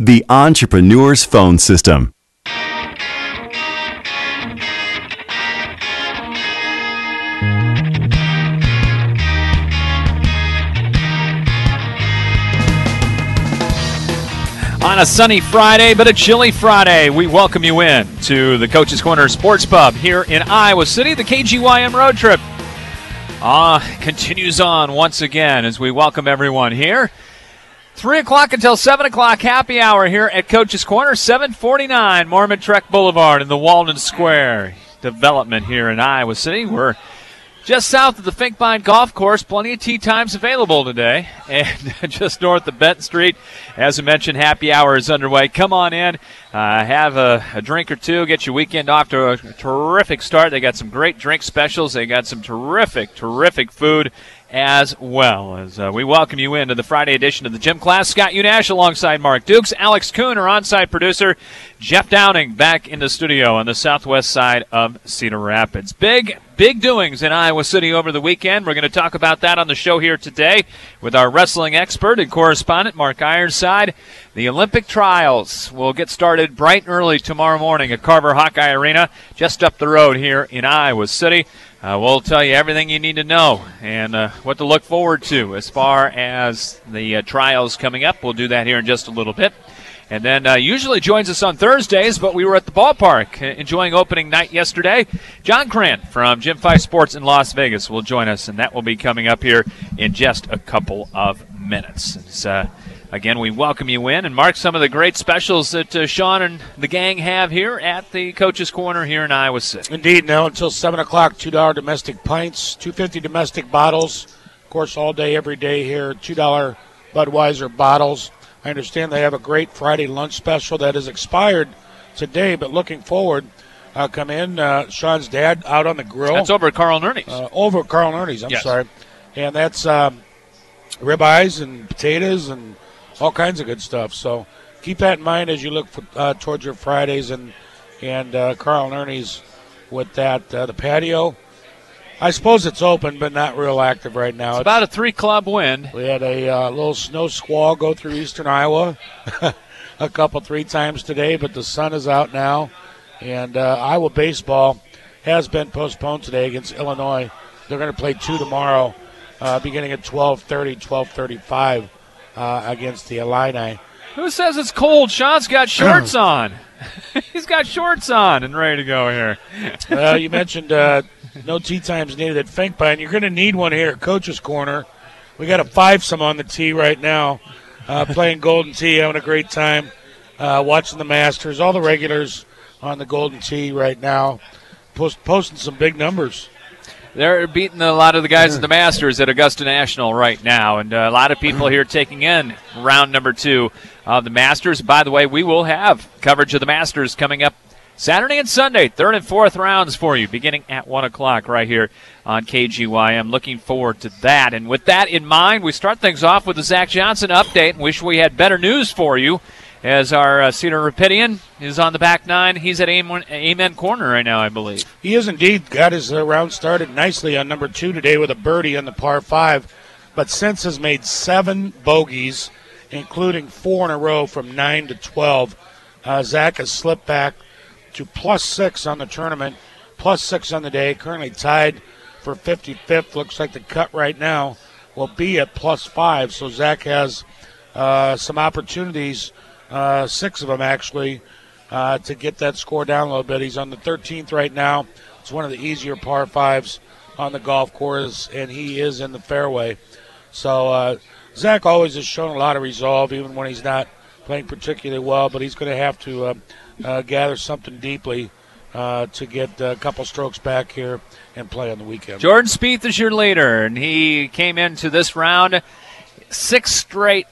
The Entrepreneur's Phone System. On a sunny Friday, but a chilly Friday, we welcome you in to the Coach's Corner Sports Pub here in Iowa City. The KGYM Road Trip continues on once again as we welcome everyone here. 3 o'clock until 7 o'clock, happy hour here at Coach's Corner, 749 Mormon Trek Boulevard in the Walden Square development here in Iowa City. We're just south of the Finkbine Golf Course, plenty of tee times available today. And just north of Benton Street, as I mentioned, happy hour is underway. Come on in, have a drink or two, get your weekend off to a terrific start. They got some great drink specials. They got some terrific food as well. As we welcome you into the Friday edition of the Gym Class. Scott Unash alongside Mark Dukes. Alex Kuhn, our on-site producer. Jeff Downing back in the studio on the southwest side of Cedar Rapids. Big doings in Iowa City over the weekend. We're going to talk about that on the show here today with our wrestling expert and correspondent, Mark Ironside. The Olympic trials will get started bright and early tomorrow morning at Carver Hawkeye Arena, just up the road here in Iowa City. We'll tell you everything you need to know and what to look forward to as far as the trials coming up. We'll do that here in just a little bit. And then usually joins us on Thursdays, but we were at the ballpark enjoying opening night yesterday. John Grant from Gym 5 Sports in Las Vegas will join us, and that will be coming up here in just a couple of minutes. Again, we welcome you in. And, Mark, some of the great specials that Sean and the gang have here at the Coach's Corner here in Iowa City. Indeed. Now until 7 o'clock, $2 domestic pints, $2.50 domestic bottles. Of course, all day, every day here, $2 Budweiser bottles. I understand they have a great Friday lunch special that has expired today, but looking forward, come in. Sean's dad out on the grill. That's over at Carl Nerney's. Over at Carl Nerney's, I'm sorry. And that's ribeyes and potatoes and all kinds of good stuff. So keep that in mind as you look towards your Fridays and Carl Nerney's with that. The patio, I suppose it's open, but not real active right now. It's about a 3-club wind. We had a little snow squall go through eastern Iowa a couple, 3 times today, but the sun is out now. And Iowa baseball has been postponed today against Illinois. They're going to play 2 tomorrow, beginning at 12:30, 12:35 against the Illini. Who says it's cold? Sean's got shorts on. He's got shorts on and ready to go here. You mentioned no tee times needed at Finkbine. You're going to need one here at Coach's Corner. We got a 5-some on the tee right now, playing Golden Tee, having a great time, watching the Masters. All the regulars on the Golden Tee right now, posting some big numbers. They're beating a lot of the guys at the Masters at Augusta National right now, and a lot of people here taking in round number 2 of the Masters. By the way, we will have coverage of the Masters coming up Saturday and Sunday, 3rd and 4th rounds for you, beginning at 1 o'clock right here on KGYM. Looking forward to that. And with that in mind, we start things off with the Zach Johnson update. Wish we had better news for you as our Cedar Rapidian is on the back 9. He's at Amen Corner right now, I believe. He is indeed. Got his round started nicely on number 2 today with a birdie on the par 5, but since has made 7 bogeys, including 4 in a row from 9 to 12. Zach has slipped back to +6 on the tournament, +6 on the day, currently tied for 55th. Looks like the cut right now will be at +5. So Zach has some opportunities, 6 of them actually, to get that score down a little bit. He's on the 13th right now. It's one of the easier par 5s on the golf course, and he is in the fairway. So Zach always has shown a lot of resolve, even when he's not playing particularly well, but he's going to have to gather something deeply to get a couple strokes back here and play on the weekend. Jordan Spieth is your leader, and he came into this round 6 straight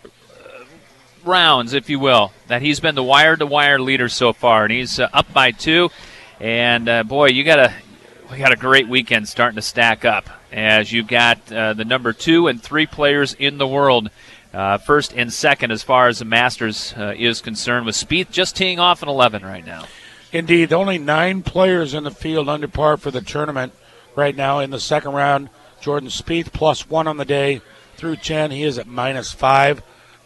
rounds, if you will, that he's been the wire-to-wire leader so far, and he's up by 2. And, boy, we got a great weekend starting to stack up as you've got the number 2 and 3 players in the world, first and second as far as the Masters is concerned, with Spieth just teeing off an 11 right now. Indeed, only 9 players in the field under par for the tournament right now in the second round. Jordan Spieth +1 on the day through 10. He is at -5.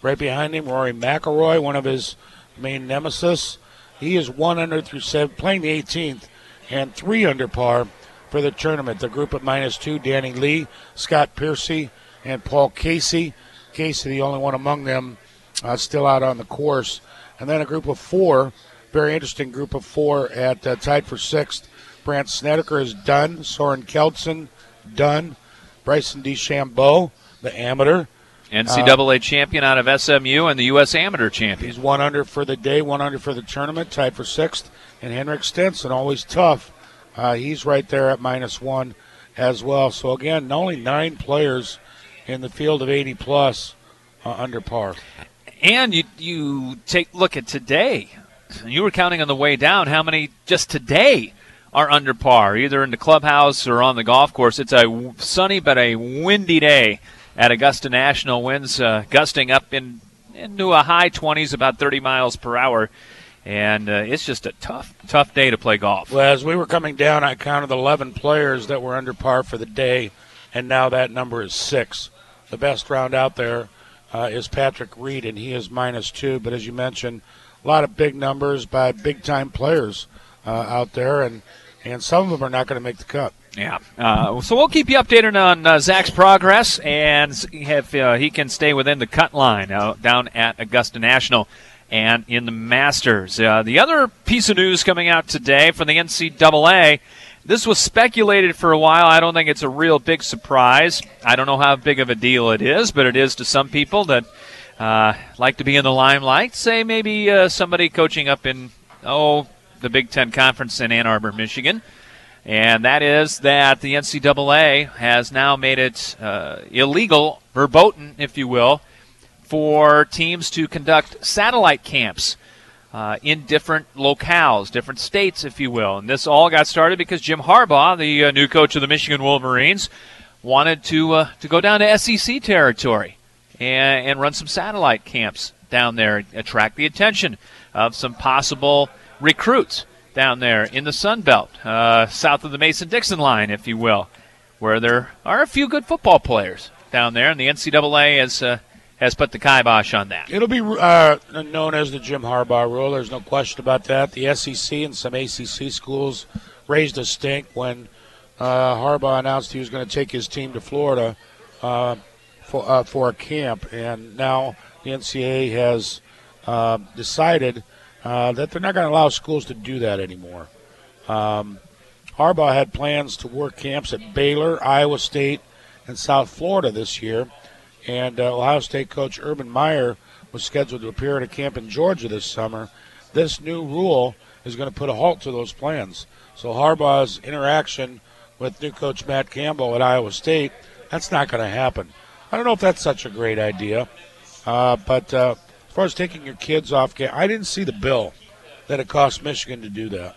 Right behind him, Rory McIlroy, one of his main nemesis. He is 1 under through 7, playing the 18th, and 3 under par for the tournament. The group at -2, Danny Lee, Scott Piercy, and Paul Casey. Casey, the only one among them still out on the course. And then a group of 4, very interesting group of 4 at tied for 6th. Brandt Snedeker is done. Soren Keltson, done. Bryson DeChambeau, the amateur. NCAA champion out of SMU and the U.S. amateur champion. He's 1 under for the day, 1 under for the tournament, tied for 6th. And Henrik Stenson, always tough. He's right there at -1 as well. So, again, only 9 players in the field of 80-plus under par. And you look at today. You were counting on the way down how many just today are under par, either in the clubhouse or on the golf course. It's a sunny but a windy day at Augusta National. Winds gusting up into a high 20s, about 30 miles per hour. And it's just a tough day to play golf. Well, as we were coming down, I counted 11 players that were under par for the day, and now that number is 6. The best round out there is Patrick Reed, and he is -2. But as you mentioned, a lot of big numbers by big-time players out there, and some of them are not going to make the cut. Yeah. So we'll keep you updated on Zach's progress, and if he can stay within the cut line down at Augusta National and in the Masters. The other piece of news coming out today from the NCAA, this was speculated for a while. I don't think it's a real big surprise. I don't know how big of a deal it is, but it is to some people that like to be in the limelight. Say maybe somebody coaching up in, the Big Ten Conference in Ann Arbor, Michigan. And that is that the NCAA has now made it illegal, verboten, if you will, for teams to conduct satellite camps in different locales, different states, if you will. And this all got started because Jim Harbaugh, the new coach of the Michigan Wolverines, wanted to go down to SEC territory and run some satellite camps down there, attract the attention of some possible recruits down there in the Sun Belt, south of the Mason-Dixon line, if you will, where there are a few good football players down there, and the NCAA has put the kibosh on that. It'll be known as the Jim Harbaugh rule. There's no question about that. The SEC and some ACC schools raised a stink when Harbaugh announced he was going to take his team to Florida for a camp, and now the NCAA has decided that they're not going to allow schools to do that anymore. Harbaugh had plans to work camps at Baylor, Iowa State, and South Florida this year, and Ohio State coach Urban Meyer was scheduled to appear at a camp in Georgia this summer. This new rule is going to put a halt to those plans. So Harbaugh's interaction with new coach Matt Campbell at Iowa State, that's not going to happen. I don't know if that's such a great idea, but as far as taking your kids off camp, I didn't see the bill that it cost Michigan to do that.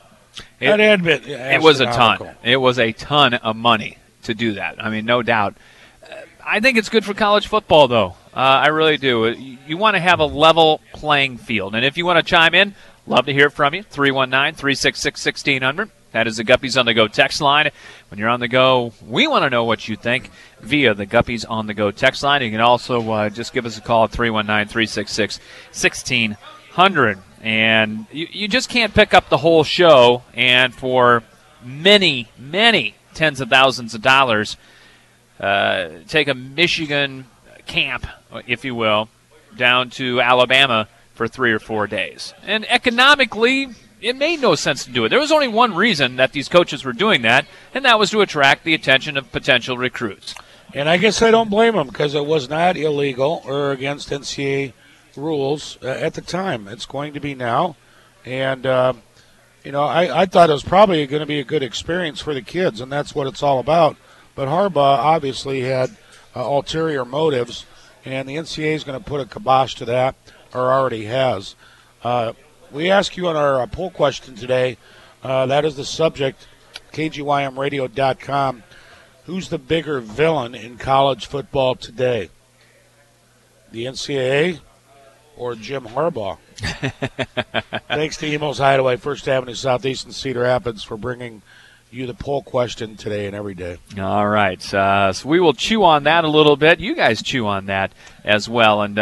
It was a ton. It was a ton of money to do that. I mean, no doubt. I think it's good for college football, though. I really do. You want to have a level playing field. And if you want to chime in, love to hear from you. 319-366-1600. That is the Guppies on the Go text line. When you're on the go, we want to know what you think via the Guppies on the Go text line. You can also just give us a call at 319-366-1600. And you just can't pick up the whole show and for many, many tens of thousands of dollars take a Michigan camp, if you will, down to Alabama for 3 or 4 days. And economically, it made no sense to do it. There was only one reason that these coaches were doing that, and that was to attract the attention of potential recruits. And I guess I don't blame them because it was not illegal or against NCAA rules at the time. It's going to be now. And, I thought it was probably going to be a good experience for the kids, and that's what it's all about. But Harbaugh obviously had ulterior motives, and the NCAA is going to put a kibosh to that, or already has. We ask you on our poll question today, that is the subject, KGYMradio.com, who's the bigger villain in college football today? The NCAA or Jim Harbaugh? Thanks to Emo's Hideaway, First Avenue Southeast in Cedar Rapids, for bringing you the poll question today and every day. All right. So we will chew on that a little bit. You guys chew on that as well. And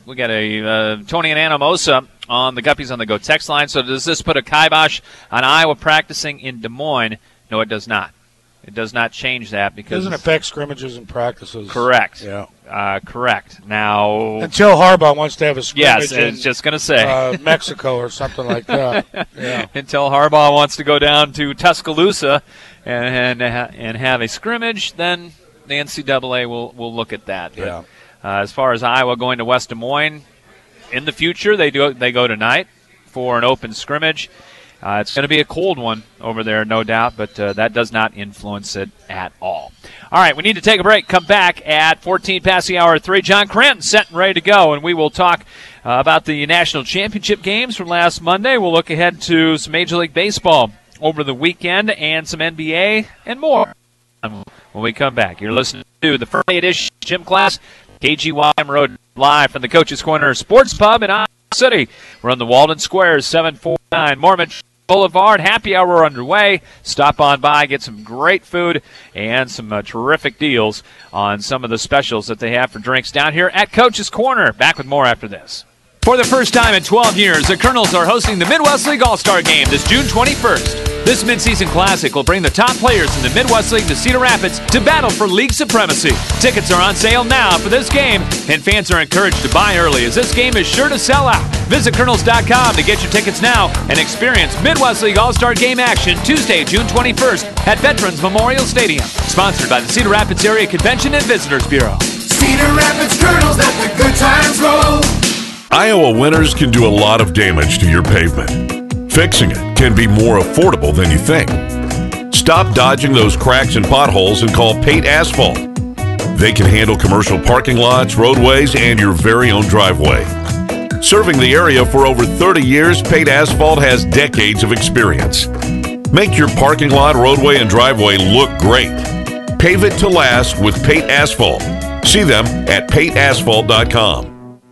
We got a Tony and Anamosa on the Guppies on the Go text line. So does this put a kibosh on Iowa practicing in Des Moines? No, it does not. It does not change that because it doesn't affect scrimmages and practices. Correct. Yeah. Correct. Now, until Harbaugh wants to have a scrimmage yes, I was just going to say Mexico or something like that. Yeah. Until Harbaugh wants to go down to Tuscaloosa and have a scrimmage, then the NCAA will look at that. But, Yeah. as far as Iowa going to West Des Moines, in the future they go tonight for an open scrimmage. It's going to be a cold one over there, no doubt, but that does not influence it at all. All right, we need to take a break. Come back at 14 past the hour 3. John Cranton set and ready to go, and we will talk about the national championship games from last Monday. We'll look ahead to some Major League Baseball over the weekend and some NBA and more when we come back. You're listening to the Friday edition Gym Class, KGYM Road, live from the Coach's Corner Sports Pub in Iowa City. We're on the Walden Square, 749 Mormon Boulevard. Happy hour underway. Stop on by, get some great food and some terrific deals on some of the specials that they have for drinks down here at Coach's Corner. Back with more after this. For the first time in 12 years, the Colonels are hosting the Midwest League All-Star Game this June 21st. This midseason classic will bring the top players in the Midwest League to Cedar Rapids to battle for league supremacy. Tickets are on sale now for this game, and fans are encouraged to buy early as this game is sure to sell out. Visit Colonels.com to get your tickets now and experience Midwest League All-Star Game action Tuesday, June 21st at Veterans Memorial Stadium. Sponsored by the Cedar Rapids Area Convention and Visitors Bureau. Cedar Rapids Colonels, let the good times roll. Iowa winters can do a lot of damage to your pavement. Fixing it can be more affordable than you think. Stop dodging those cracks and potholes and call Pate Asphalt. They can handle commercial parking lots, roadways, and your very own driveway. Serving the area for over 30 years, Pate Asphalt has decades of experience. Make your parking lot, roadway, and driveway look great. Pave it to last with Pate Asphalt. See them at pateasphalt.com.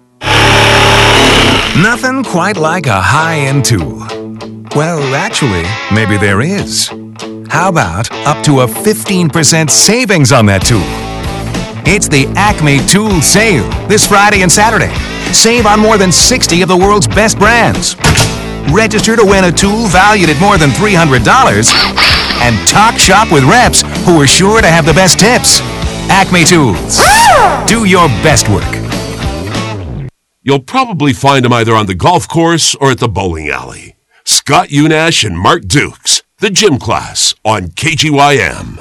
Nothing quite like a high-end tool. Well, actually, maybe there is. How about up to a 15% savings on that tool? It's the Acme Tool Sale this Friday and Saturday. Save on more than 60 of the world's best brands. Register to win a tool valued at more than $300 and talk shop with reps who are sure to have the best tips. Acme Tools. Do your best work. You'll probably find them either on the golf course or at the bowling alley. Scott Unash and Mark Dukes, the Gym Class on KGYM.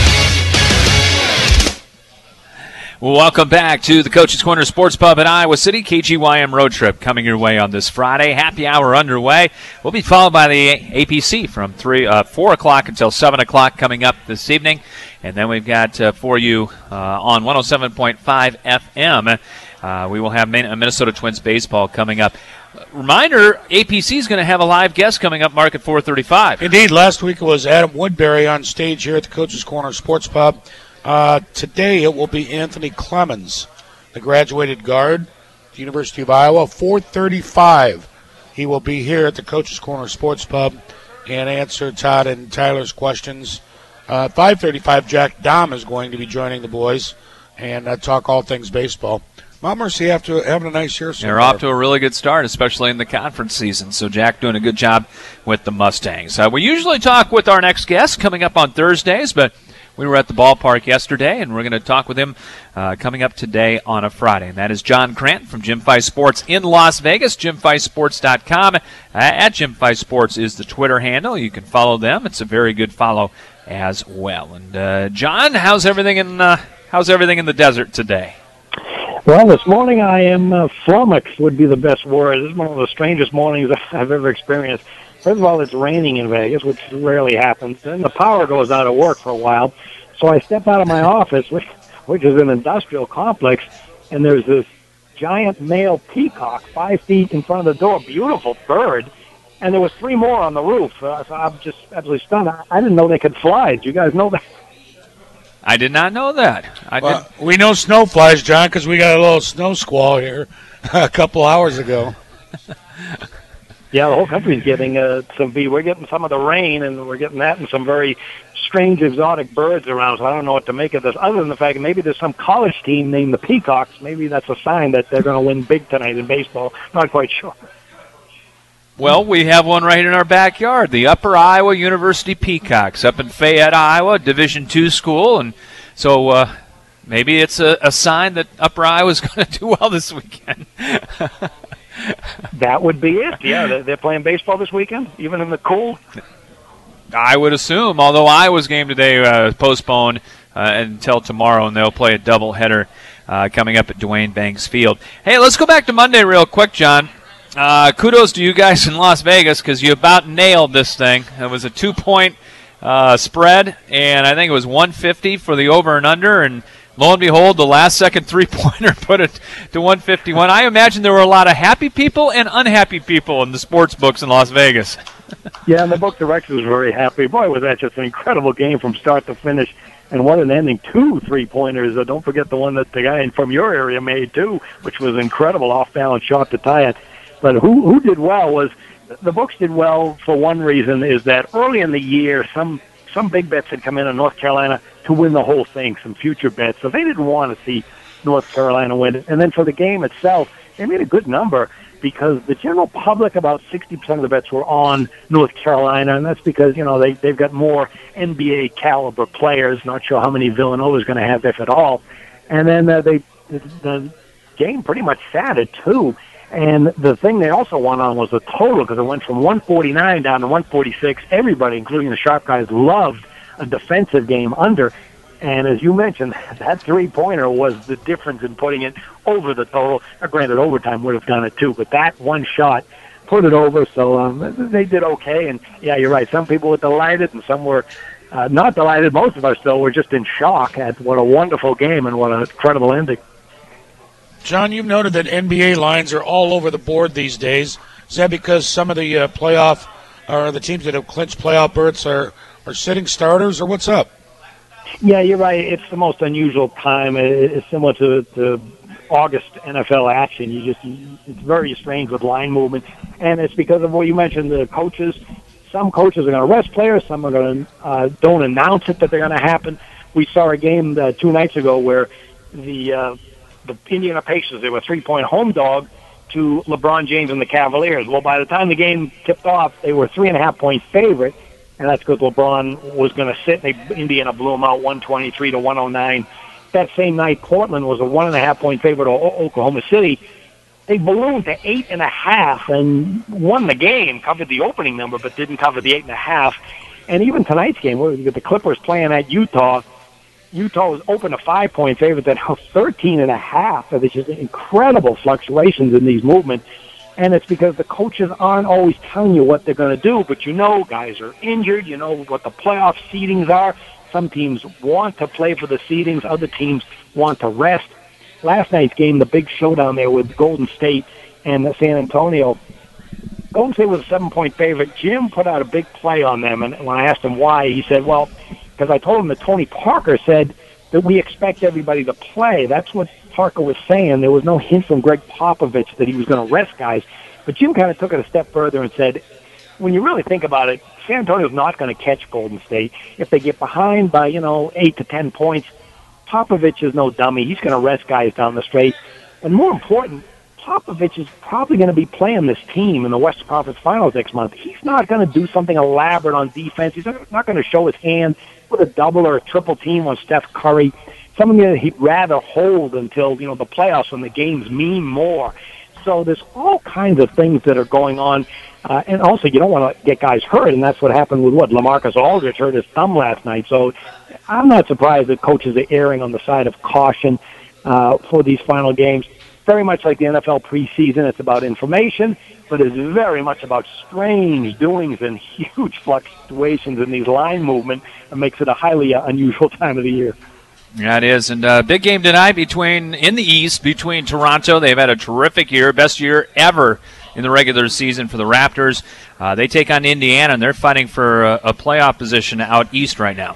Welcome back to the Coach's Corner Sports Pub in Iowa City. KGYM Road Trip coming your way on this Friday. Happy hour underway. We'll be followed by the APC from 4 o'clock until 7 o'clock coming up this evening. And then we've got for you on 107.5 FM. We will have Minnesota Twins baseball coming up. Reminder, APC is going to have a live guest coming up, Mark, at 4:35. Indeed, last week it was Adam Woodbury on stage here at the Coach's Corner Sports Pub. Today it will be Anthony Clemens, the graduated guard at the University of Iowa. 4:35 he will be here at the Coach's Corner Sports Pub and answer Todd and Tyler's questions. 5:35 Jack Dahm is going to be joining the boys and talk all things baseball. Mount Mercy after having a nice year so They're far. off to a really good start, especially in the conference season. So Jack doing a good job with the Mustangs. We usually talk with our next guest coming up on Thursdays, but we were at the ballpark yesterday, and we're going to talk with him coming up today on a Friday. And that is John Cranton from Jim Fice Sports in Las Vegas, JimFiceSports.com. At Jim Fice Sports is the Twitter handle. You can follow them. It's a very good follow as well. And John, how's everything in the desert today? Well, this morning I am flummoxed would be the best word. This is one of the strangest mornings I've ever experienced. First of all, it's raining in Vegas, which rarely happens. Then the power goes out of work for a while. So I step out of my office, which is an industrial complex, and there's this giant male peacock 5 feet in front of the door. Beautiful bird. And there was 3 more on the roof. So I'm just absolutely stunned. I didn't know they could fly. Do you guys know that? I did not know that. We know snow flies, John, because we got a little snow squall here a couple hours ago. Yeah, the whole country's getting some. We're getting some of the rain, and we're getting that and some very strange exotic birds around, so I don't know what to make of this, other than the fact that maybe there's some college team named the Peacocks. Maybe that's a sign that they're going to win big tonight in baseball. Not quite sure. Well, we have one right in our backyard, the Upper Iowa University Peacocks up in Fayette, Iowa, Division II school. And so maybe it's a sign that Upper Iowa is going to do well this weekend. That would be it. Yeah, they're playing baseball this weekend, even in the cool. I would assume, although Iowa's game today postponed until tomorrow, and they'll play a doubleheader coming up at Duane Banks Field. Hey, let's go back to Monday real quick, John. Kudos to you guys in Las Vegas because you about nailed this thing. It was a 2-point spread, and I think it was 150 for the over and under, and lo and behold, the last-second three-pointer put it to 151. I imagine there were a lot of happy people and unhappy people in the sports books in Las Vegas. Yeah, and the book director was very happy. Boy, was that just an incredible game from start to finish. And what an ending. 2 3-pointers. Don't forget the one that the guy from your area made, too, which was incredible off-balance shot to tie it. But who did well was the books did well for one reason, is that early in the year, some big bets had come in North Carolina to win the whole thing, some future bets. So they didn't want to see North Carolina win it. And then for the game itself, they made a good number because the general public, about 60% of the bets were on North Carolina, and that's because, they've got more NBA caliber players. Not sure how many Villanova is going to have, if at all. And then the game pretty much sat at 2. And the thing they also won on was the total, because it went from 149 down to 146. Everybody, including the sharp guys, loved a defensive game under. And as you mentioned, that three-pointer was the difference in putting it over the total. Granted, overtime would have done it too, but that one shot put it over. So they did okay. And, yeah, you're right. Some people were delighted and some were not delighted. Most of us, though, were just in shock at what a wonderful game and what an incredible ending. John, you've noted that NBA lines are all over the board these days. Is that because some of the playoff or the teams that have clinched playoff berths are sitting starters, or what's up? Yeah, you're right. It's the most unusual time. It's similar to August NFL action. It's very strange with line movement, and it's because of what you mentioned. The coaches, some coaches are going to rest players. Some are going to don't announce it that they're going to happen. We saw a game 2 nights ago where the Indiana Pacers, they were a 3-point home dog to LeBron James and the Cavaliers. Well, by the time the game tipped off, they were 3.5-point favorite, and that's because LeBron was going to sit. Indiana blew them out 123 to 109. That same night, Portland was a 1.5-point favorite to Oklahoma City. They ballooned to 8.5 and won the game, covered the opening number, but didn't cover the 8.5. And even tonight's game, where you get the Clippers playing at Utah, Utah was open a 5-point favorite, then 13.5. So there's just incredible fluctuations in these movements. And it's because the coaches aren't always telling you what they're going to do, but guys are injured, what the playoff seedings are. Some teams want to play for the seedings, other teams want to rest. Last night's game, the big showdown there with Golden State and San Antonio. Golden State was a 7-point favorite. Jim put out a big play on them, and when I asked him why, he said, well, because I told him that Tony Parker said that we expect everybody to play. That's what Parker was saying. There was no hint from Greg Popovich that he was going to rest guys. But Jim kind of took it a step further and said, when you really think about it, San Antonio's not going to catch Golden State. If they get behind by, 8 to 10 points, Popovich is no dummy. He's going to rest guys down the stretch. And more important, Popovich is probably going to be playing this team in the Western Conference Finals next month. He's not going to do something elaborate on defense. He's not going to show his hand with a double or a triple team on Steph Curry. Something that he'd rather hold until, the playoffs when the games mean more. So there's all kinds of things that are going on. And also, you don't want to get guys hurt, and that's what happened with LaMarcus Aldridge hurt his thumb last night. So I'm not surprised that coaches are erring on the side of caution for these final games. Very much like the NFL preseason, it's about information, but it's very much about strange doings and huge fluctuations in these line movement. It makes it a highly unusual time of the year. Yeah, it is. And big game tonight in the East between Toronto. They've had a terrific year, best year ever in the regular season for the Raptors. They take on Indiana, and they're fighting for a playoff position out East right now.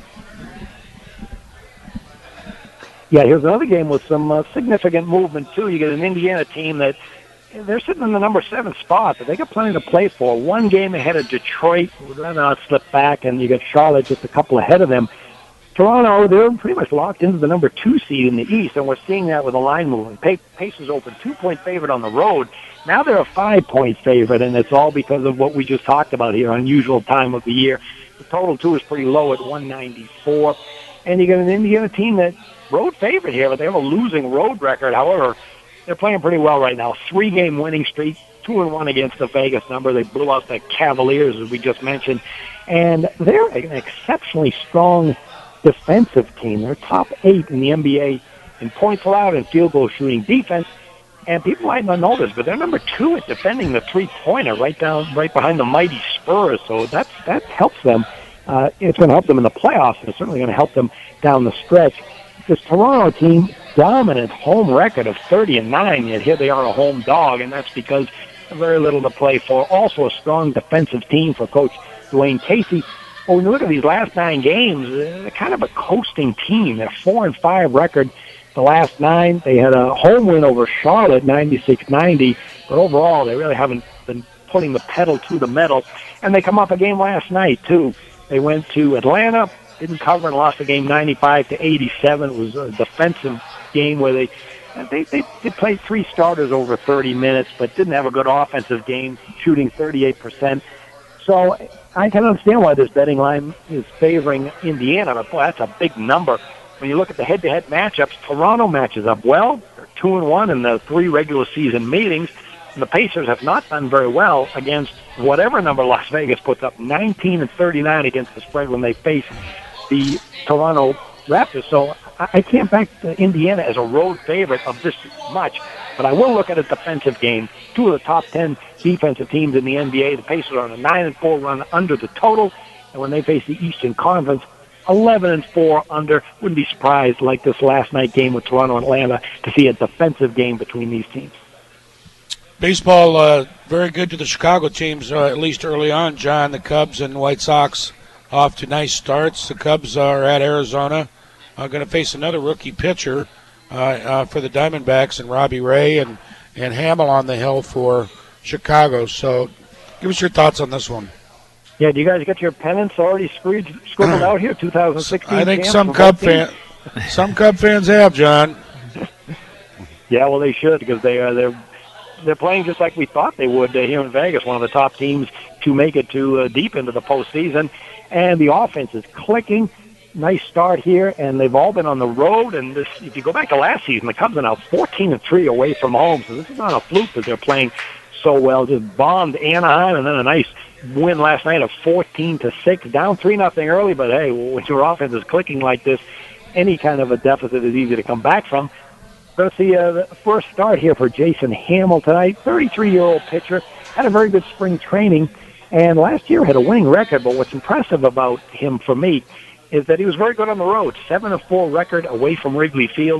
Yeah, here's another game with some significant movement, too. You get an Indiana team that they're sitting in the number 7 spot, but they got plenty to play for. One game ahead of Detroit, then not slip back, and you got Charlotte just a couple ahead of them. Toronto, they're pretty much locked into the number 2 seed in the East, and we're seeing that with the line movement. Pacers open 2-point favorite on the road. Now they're a 5-point favorite, and it's all because of what we just talked about here, unusual time of the year. The total, too, is pretty low at 194. And you get an Indiana team that road favorite here, but they have a losing road record. However, they're playing pretty well right now. 3-game winning streak, 2-1 against the Vegas number. They blew out the Cavaliers, as we just mentioned. And they're an exceptionally strong defensive team. They're top 8 in the NBA in points allowed and field goal shooting defense. And people might not know this, but they're number 2 at defending the three-pointer, right behind the mighty Spurs. So that helps them. It's going to help them in the playoffs, and it's certainly going to help them down the stretch. This Toronto team, dominant home record of 30-9, yet here they are a home dog, and that's because very little to play for. Also a strong defensive team for Coach Dwayne Casey. But when you look at these last 9 games, they're kind of a coasting team. They're 4-5 record the last 9. They had a home win over Charlotte, 96-90, but overall they really haven't been putting the pedal to the metal. And they come off a game last night, too. They went to Atlanta, didn't cover, and lost the game 95-87. It was a defensive game where they played 3 starters over 30 minutes, but didn't have a good offensive game, shooting 38%. So I can understand why this betting line is favoring Indiana, but boy, that's a big number. When you look at the head-to-head matchups, Toronto matches up well. They're 2-1 in the 3 regular season meetings. And the Pacers have not done very well against whatever number Las Vegas puts up, 19-39 against the spread when they face the Toronto Raptors. So I can't back Indiana as a road favorite of this much, but I will look at a defensive game. 2 of the top 10 defensive teams in the NBA. The Pacers are on a 9-4 run under the total, and when they face the Eastern Conference, 11-4 under. Wouldn't be surprised, like this last night game with Toronto and Atlanta, to see a defensive game between these teams. Baseball, very good to the Chicago teams, at least early on, John. The Cubs and White Sox off to nice starts. The Cubs are at Arizona, going to face another rookie pitcher for the Diamondbacks, and Robbie Ray and Hamill on the hill for Chicago. So give us your thoughts on this one. Yeah, do you guys get your pennants already scribbled out here? 2016. I think some Cub fans have, John. Yeah, well, they should, because they're playing just like we thought they would here in Vegas. One of the top teams to make it to deep into the postseason, and the offense is clicking. Nice start here, and they've all been on the road. And this, if you go back to last season, the Cubs are now 14-3 away from home. So this is not a fluke that they're playing so well. Just bombed Anaheim, and then a nice win last night of 14-6, down 3-0 early. But hey, when your offense is clicking like this, any kind of a deficit is easy to come back from. Let's see the first start here for Jason Hamill tonight. 33-year-old pitcher, had a very good spring training, and last year had a winning record. But what's impressive about him for me is that he was very good on the road. 7-4 record away from Wrigley Field,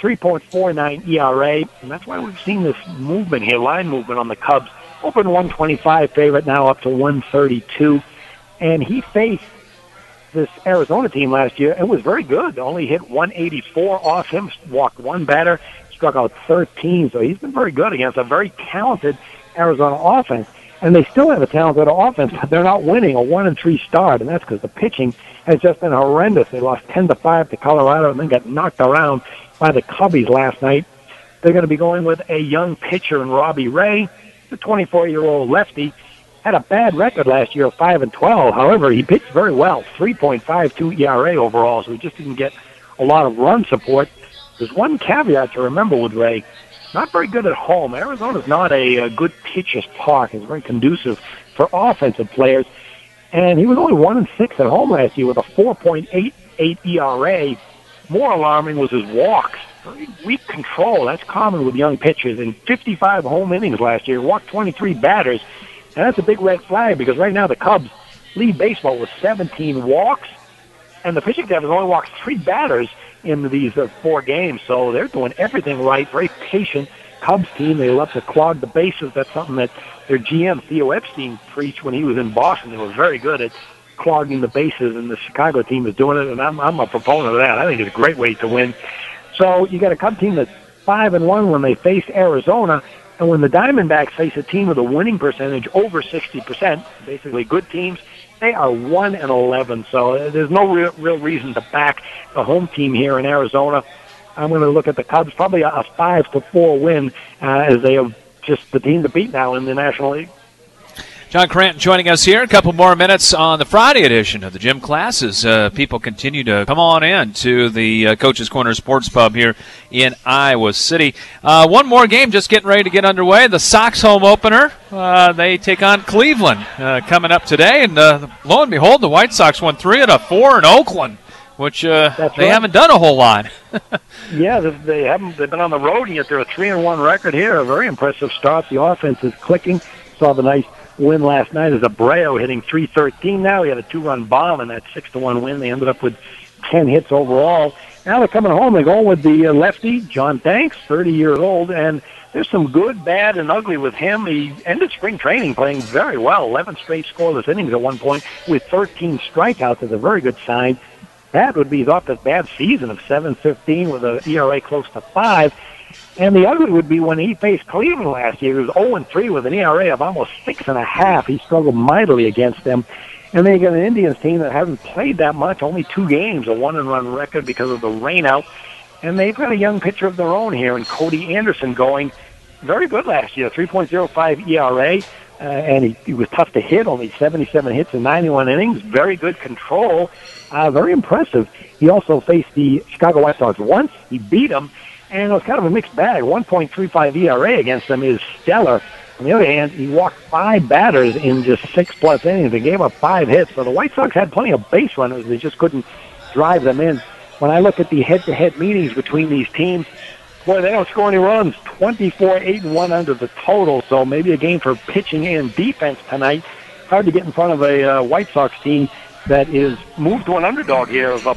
3.49 ERA, and that's why we've seen this movement here, line movement on the Cubs. Open 125 favorite, now up to 132. And he faced this Arizona team last year and was very good. Only hit 184 off him, walked 1 batter, struck out 13. So he's been very good against a very talented Arizona offense. And they still have a talented offense, but they're not winning a 1-3 start, and that's because the pitching has just been horrendous. They lost 10-5 to Colorado and then got knocked around by the Cubbies last night. They're going to be going with a young pitcher in Robbie Ray, the 24-year-old lefty. Had a bad record last year of 5-12. However, he pitched very well, 3.52 ERA overall, so he just didn't get a lot of run support. There's one caveat to remember with Ray. Not very good at home. Arizona's not a good pitcher's park. It's very conducive for offensive players. And he was only 1-6 at home last year with a 4.88 ERA. More alarming was his walks. Very weak control. That's common with young pitchers. In 55 home innings last year, walked 23 batters. And that's a big red flag, because right now the Cubs lead baseball with 17 walks, and the pitching staff has only walked 3 batters in these 4 games. So they're doing everything right. Very patient Cubs team. They love to clog the bases. That's something that their GM, Theo Epstein, preached when he was in Boston. They were very good at clogging the bases, and the Chicago team is doing it, and I'm a proponent of that. I think it's a great way to win. So you got a Cubs team that's 5-1 when they face Arizona, And when the Diamondbacks face a team with a winning percentage over 60%, basically good teams, they are 1-11. So there's no real reason to back the home team here in Arizona. I'm going to look at the Cubs, probably a 5-4 win, as they have just the team to beat now in the National League. John Cranton joining us here. A couple more minutes on the Friday edition of the Gym Class as people continue to come on in to the Coach's Corner Sports Pub here in Iowa City. One more game just getting ready to get underway. The Sox home opener. They take on Cleveland coming up today. And lo and behold, the White Sox won 3 out of 4 in Oakland, which they haven't done a whole lot. Yeah, they haven't. They've been on the road, and yet they're a 3-1 record here. A very impressive start. The offense is clicking. Saw the nice win last night as Abreu hitting .313 now. He had a 2-run bomb in that 6-1 win. They ended up with 10 hits overall. Now they're coming home. They're going with the lefty, John Thanks, 30 years old, and there's some good, bad, and ugly with him. He ended spring training playing very well, 11 straight scoreless innings at one point with 13 strikeouts is a very good sign. That would be off this bad season of 7.15 with an ERA close to 5. And the ugly would be when he faced Cleveland last year. He was 0-3 with an ERA of almost 6.5. He struggled mightily against them. And then you got an Indians team that hasn't played that much, only 2 games, a 1-run record because of the rainout. And they've got a young pitcher of their own here, and Cody Anderson going very good last year, 3.05 ERA. And he was tough to hit, only 77 hits in 91 innings. Very good control, very impressive. He also faced the Chicago White Sox once. He beat them. And it was kind of a mixed bag. 1.35 ERA against them is stellar. On the other hand, he walked 5 batters in just 6+ innings and gave up 5 hits. So the White Sox had plenty of base runners. They just couldn't drive them in. When I look at the head-to-head meetings between these teams, boy, they don't score any runs. 24-8-1 under the total. So maybe a game for pitching and defense tonight. Hard to get in front of a White Sox team that is moved to an underdog here of a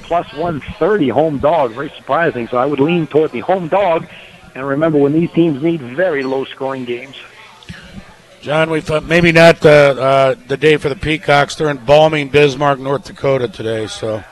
+130 home dog. Very surprising. So I would lean toward the home dog. And remember, when these teams need very low-scoring games. John, we thought maybe not the day for the Peacocks. They're in balmy Bismarck, North Dakota today. So,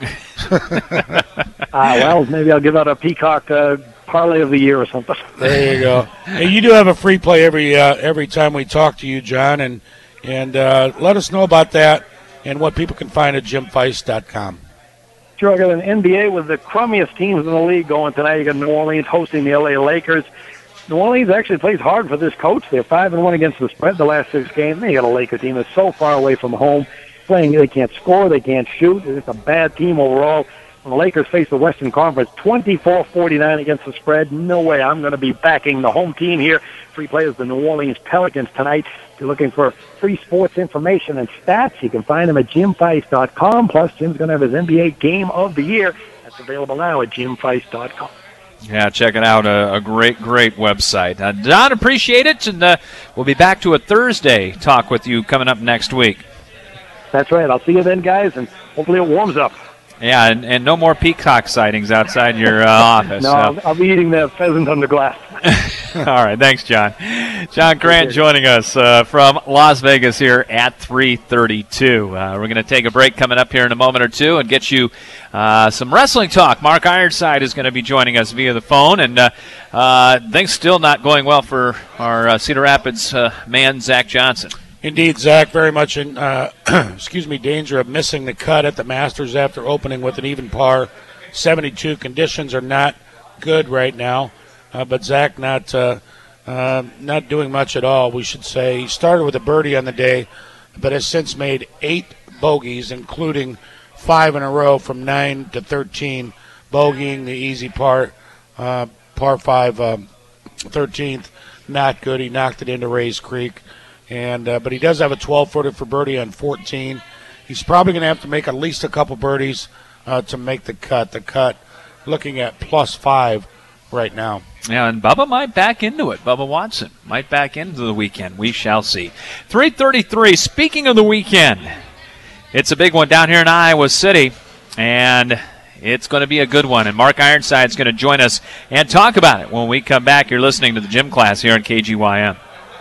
well, maybe I'll give out a Peacock parlay of the year or something. There you go. Hey, you do have a free play every time we talk to you, John, and let us know about that and what people can find at jimfeist.com. Sure, I got an NBA with the crummiest teams in the league going tonight. You got New Orleans hosting the LA Lakers. New Orleans actually plays hard for this coach. They're 5-1 against the spread the last 6 games. They got a Laker team that's so far away from home. Playing, they can't score, they can't shoot. It's a bad team overall. When the Lakers face the Western Conference, 24-49 against the spread. No way. I'm going to be backing the home team here. Free play is the New Orleans Pelicans tonight. If you're looking for free sports information and stats, you can find them at jimfeist.com. Plus, Jim's going to have his NBA Game of the Year. That's available now at jimfeist.com. Yeah, check it out. A great website. Don, appreciate it, and we'll be back to a Thursday talk with you coming up next week. That's right. I'll see you then, guys, and hopefully it warms up. Yeah, and no more peacock sightings outside your office. No, I'll be eating the pheasant under glass. All right, thanks, John. John Grant joining us from Las Vegas here at 3:32. We're going to take a break coming up here in a moment or two and get you some wrestling talk. Mark Ironside is going to be joining us via the phone, and things still not going well for our Cedar Rapids man, Zach Johnson. Indeed, Zach, very much in danger of missing the cut at the Masters after opening with an even par 72. Conditions are not good right now, but Zach not doing much at all, we should say. He started with a birdie on the day, but has since made 8 bogeys, including 5 in a row from 9 to 13, bogeying the easy par 5 13th. Not good. He knocked it into Rays Creek. But he does have a 12-footer for birdie on 14. He's probably going to have to make at least a couple birdies to make the cut. The cut looking at +5 right now. Yeah, and Bubba might back into it. Bubba Watson might back into the weekend. We shall see. 3:33, speaking of the weekend, it's a big one down here in Iowa City, and it's going to be a good one. And Mark Ironside is going to join us and talk about it when we come back. You're listening to the Gym Class here on KGYM.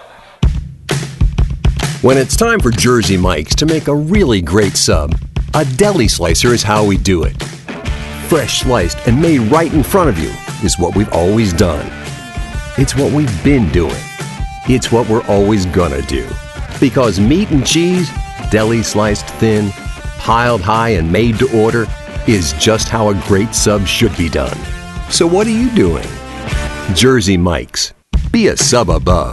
When it's time for Jersey Mike's to make a really great sub, a deli slicer is how we do it. Fresh sliced and made right in front of you is what we've always done. It's what we've been doing. It's what we're always gonna do. Because meat and cheese, deli sliced thin, piled high and made to order, is just how a great sub should be done. So what are you doing? Jersey Mike's. Be a sub above.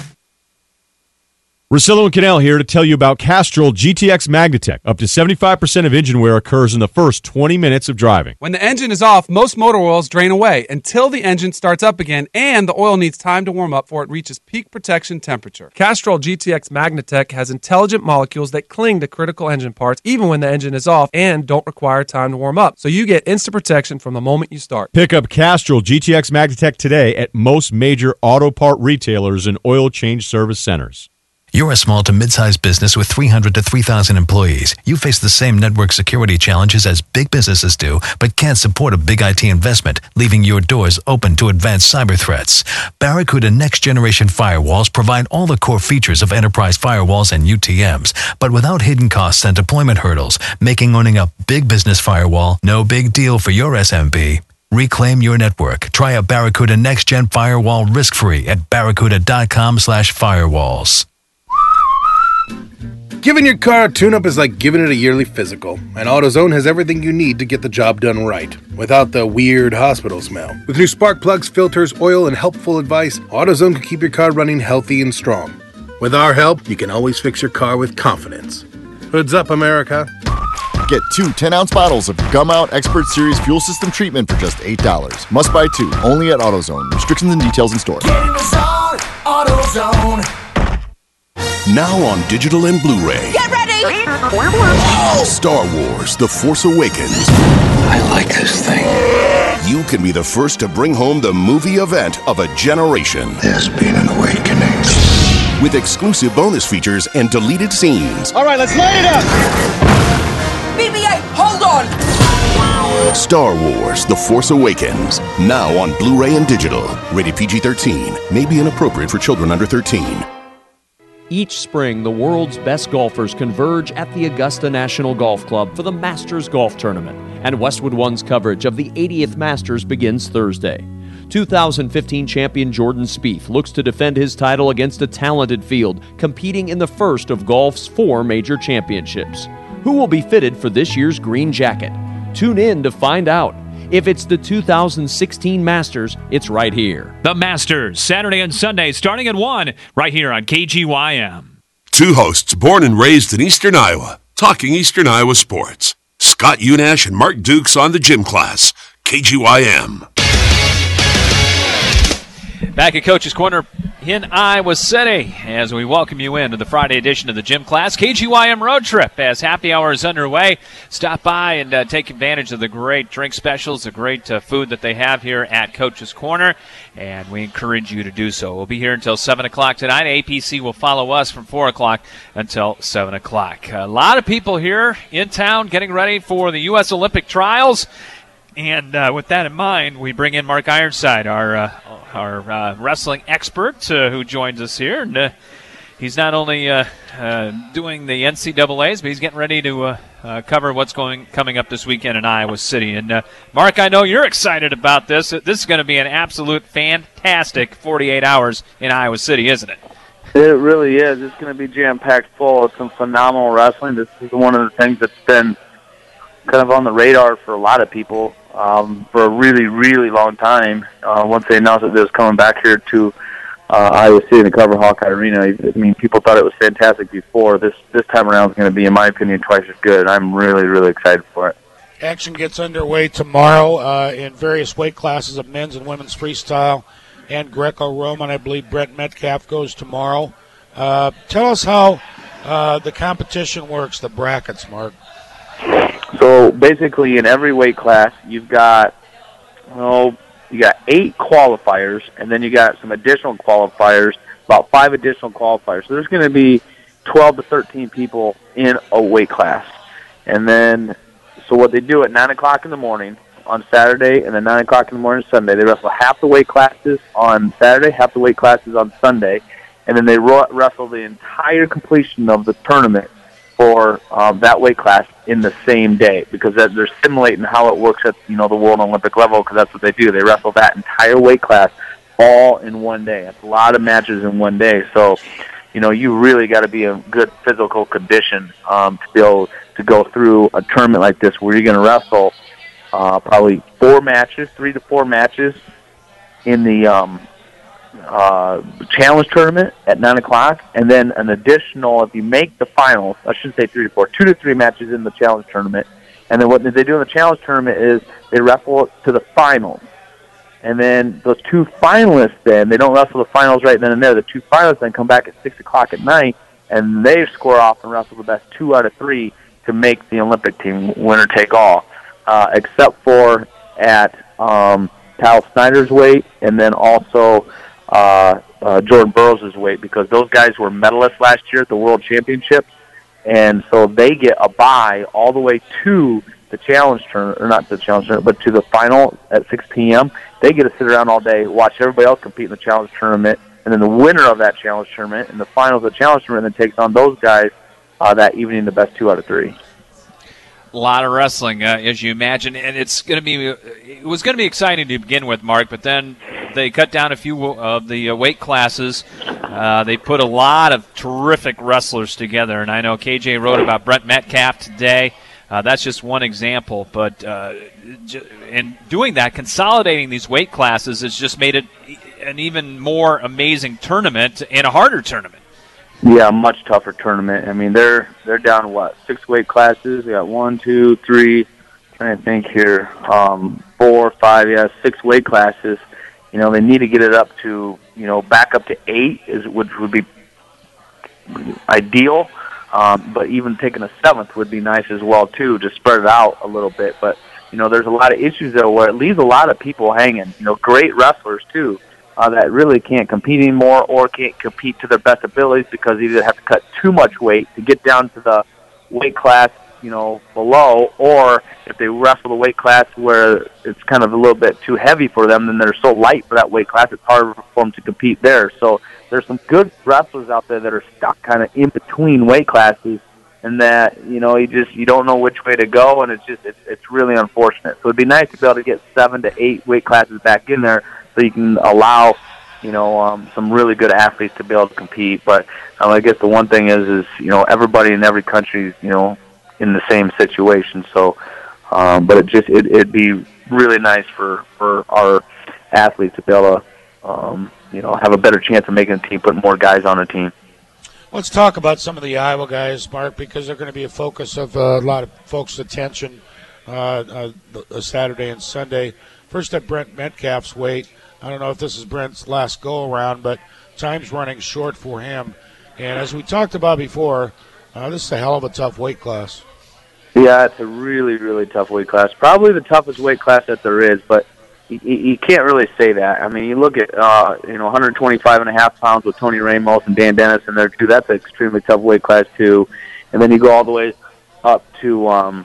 Russillo and Cannell here to tell you about Castrol GTX Magnatech. Up to 75% of engine wear occurs in the first 20 minutes of driving. When the engine is off, most motor oils drain away until the engine starts up again, and the oil needs time to warm up before it reaches peak protection temperature. Castrol GTX Magnatech has intelligent molecules that cling to critical engine parts even when the engine is off and don't require time to warm up, so you get instant protection from the moment you start. Pick up Castrol GTX Magnatech today at most major auto part retailers and oil change service centers. You're a small to mid-sized business with 300 to 3,000 employees. You face the same network security challenges as big businesses do, but can't support a big IT investment, leaving your doors open to advanced cyber threats. Barracuda next-generation firewalls provide all the core features of enterprise firewalls and UTMs, but without hidden costs and deployment hurdles, making owning a big business firewall no big deal for your SMB. Reclaim your network. Try a Barracuda next-gen firewall risk-free at barracuda.com/firewalls. Giving your car a tune-up is like giving it a yearly physical, and AutoZone has everything you need to get the job done right, without the weird hospital smell. With new spark plugs, filters, oil, and helpful advice, AutoZone can keep your car running healthy and strong. With our help, you can always fix your car with confidence. Hoods up, America. Get 2 10-ounce bottles of Gum Out Expert Series Fuel System Treatment for just $8. Must buy 2, only at AutoZone. Restrictions and details in store. Get in the zone, AutoZone. Now on digital and Blu-ray. Get ready! Star Wars: The Force Awakens. I like this thing. You can be the first to bring home the movie event of a generation. There's been an awakening. With exclusive bonus features and deleted scenes. All right, let's light it up! BB-8, hold on! Star Wars: The Force Awakens. Now on Blu-ray and digital. Rated PG-13. May be inappropriate for children under 13. Each spring, the world's best golfers converge at the Augusta National Golf Club for the Masters Golf Tournament, and Westwood One's coverage of the 80th Masters begins Thursday. 2015 champion Jordan Spieth looks to defend his title against a talented field, competing in the first of golf's 4 major championships. Who will be fitted for this year's green jacket? Tune in to find out. If it's the 2016 Masters, it's right here. The Masters, Saturday and Sunday, starting at 1, right here on KGYM. 2 hosts born and raised in Eastern Iowa, talking Eastern Iowa sports. Scott Unash and Mark Dukes on the Gym Class. KGYM. Back at Coach's Corner in Iowa City as we welcome you into the Friday edition of the Gym Class. KGYM Road Trip as happy hour is underway. Stop by and take advantage of the great drink specials, the great food that they have here at Coach's Corner, and we encourage you to do so. We'll be here until 7 o'clock tonight. APC will follow us from 4 o'clock until 7 o'clock. A lot of people here in town getting ready for the U.S. Olympic trials. And with that in mind, we bring in Mark Ironside, our wrestling expert who joins us here. And he's not only doing the NCAAs, but he's getting ready to cover what's coming up this weekend in Iowa City. And, Mark, I know you're excited about this. This is going to be an absolute fantastic 48 hours in Iowa City, isn't it? It really is. It's going to be jam-packed full of some phenomenal wrestling. This is one of the things that's been kind of on the radar for a lot of people for a really, really long time. Once they announced that it was coming back here to Iowa City to cover Hawkeye Arena, I mean, people thought it was fantastic before. This time around is going to be, in my opinion, twice as good. I'm really, really excited for it. Action gets underway tomorrow in various weight classes of men's and women's freestyle and Greco-Roman. I believe Brett Metcalf goes tomorrow. Tell us how the competition works, the brackets, Mark. So basically, in every weight class, you've got 8 qualifiers, and then you got some additional qualifiers, about 5 additional qualifiers. So there's going to be 12 to 13 people in a weight class. And then, so what they do at 9 o'clock in the morning on Saturday, and then 9 o'clock in the morning Sunday, they wrestle half the weight classes on Saturday, half the weight classes on Sunday, and then they wrestle the entire completion of the tournament for that weight class in the same day, because they're simulating how it works at the World Olympic level, because that's what they do. They wrestle that entire weight class all in one day. That's a lot of matches in one day. So, you really got to be in good physical condition to be able to go through a tournament like this where you're going to wrestle probably 3 to 4 matches in the challenge tournament at 9 o'clock, and then an additional, if you make the finals, I shouldn't say 3 to 4, 2 to 3 matches in the challenge tournament. And then what they do in the challenge tournament is they wrestle to the finals. And then those 2 finalists then, they don't wrestle the finals right then and there. The 2 finalists then come back at 6 o'clock at night, and they score off and wrestle the best 2 out of 3 to make the Olympic team winner take all, except for at Kyle Snyder's weight, and then also Jordan Burroughs' weight, because those guys were medalists last year at the World Championships, and so they get a bye all the way to the challenge tournament, or not the challenge tournament, but to the final at 6 p.m. They get to sit around all day, watch everybody else compete in the challenge tournament, and then the winner of that challenge tournament in the finals of the challenge tournament then takes on those guys that evening, the best 2 out of 3. A lot of wrestling, as you imagine, and it was going to be exciting to begin with, Mark, but then they cut down a few of the weight classes. They put a lot of terrific wrestlers together, and I know KJ wrote about Brent Metcalf today. That's just one example, but in doing that, consolidating these weight classes has just made it an even more amazing tournament and a harder tournament. Yeah, much tougher tournament. I mean, they're down, 6 weight classes? They got 1, 2, 3, trying to think here, 4, 5, 6 weight classes. They need to get it up to, back up to 8, which would be ideal. But even taking a 7th would be nice as well, too, to spread it out a little bit. But, there's a lot of issues there where it leaves a lot of people hanging. Great wrestlers, too, that really can't compete anymore or can't compete to their best abilities because either have to cut too much weight to get down to the weight class, below, or if they wrestle the weight class where it's kind of a little bit too heavy for them, then they're so light for that weight class, it's harder for them to compete there. So there's some good wrestlers out there that are stuck kind of in between weight classes, and that, you don't know which way to go, and it's really unfortunate. So it'd be nice to be able to get 7 to 8 weight classes back in there so you can allow, some really good athletes to be able to compete. But I guess the one thing is everybody in every country is, in the same situation. So, but it'd be really nice for our athletes to be able to, have a better chance of making a team, putting more guys on a team. Let's talk about some of the Iowa guys, Mark, because they're going to be a focus of a lot of folks' attention Saturday and Sunday. First at Brent Metcalf's weight. I don't know if this is Brent's last go-around, but time's running short for him. And as we talked about before, this is a hell of a tough weight class. Yeah, it's a really, really tough weight class. Probably the toughest weight class that there is, but you can't really say that. I mean, you look at 125.5 pounds with Tony Ramos and Dan Dennis in there too. That's an extremely tough weight class too. And then you go all the way up to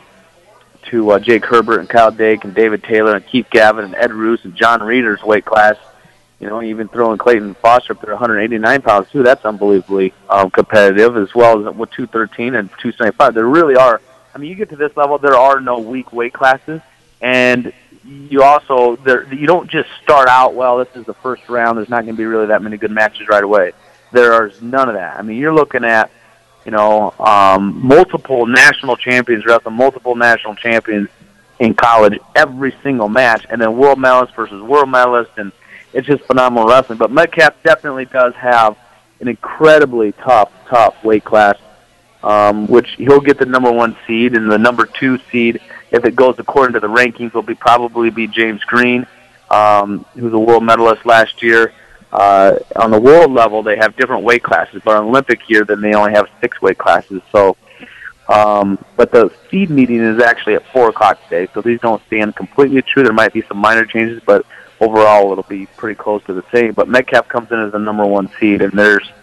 Jake Herbert and Kyle Dake and David Taylor and Keith Gavin and Ed Roos and John Reeder's weight class. Even throwing Clayton Foster up there, 189 pounds too. That's unbelievably competitive, as well as with 213 and 275. There really are. I mean, you get to this level, there are no weak weight classes, and you don't just start out, well, this is the first round, there's not going to be really that many good matches right away. There's none of that. I mean, you're looking at, multiple national champions wrestling multiple national champions in college every single match, and then world medalists versus world medalists, and it's just phenomenal wrestling. But Metcalf definitely does have an incredibly tough weight class, which he'll get the number 1 seed, and the number 2 seed, if it goes according to the rankings, will probably be James Green, who's a world medalist last year. On the world level, they have different weight classes, but on Olympic year, then they only have 6 weight classes. So, but the seed meeting is actually at 4 o'clock today, so these don't stand completely true. There might be some minor changes, but overall, it'll be pretty close to the same. But Metcalf comes in as the number 1 seed, and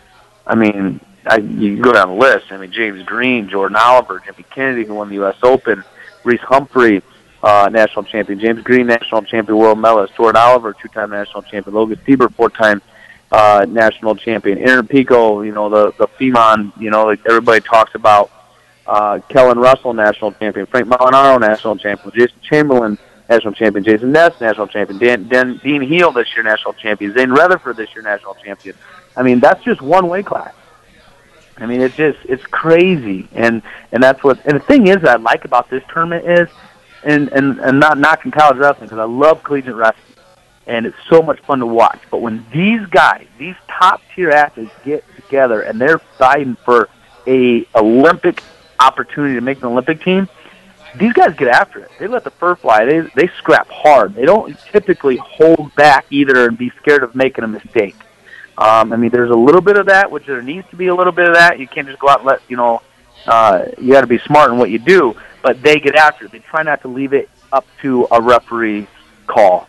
you can go down the list. I mean, James Green, Jordan Oliver, Jimmy Kennedy, who won the U.S. Open, Reese Humphrey, national champion, James Green, national champion, world medalist, Jordan Oliver, 2-time national champion, Logan Siebert, 4-time national champion, Aaron Pico, the Femon, like everybody talks about, Kellen Russell, national champion, Frank Molinaro, national champion, Jason Chamberlain, national champion. Jason Ness, national champion. Dean Heel this year, national champion. Zane Rutherford this year, national champion. I mean, that's just one weight class. I mean, it's crazy, and that's what. And the thing is that I like about this tournament is, and not knocking college wrestling because I love collegiate wrestling, and it's so much fun to watch. But when these guys, these top tier athletes, get together and they're fighting for a Olympic opportunity to make an Olympic team, these guys get after it. They let the fur fly. They scrap hard. They don't typically hold back either and be scared of making a mistake. I mean, there's a little bit of that, which there needs to be a little bit of that. You can't just go out and let, you got to be smart in what you do, but they get after it. They try not to leave it up to a referee call.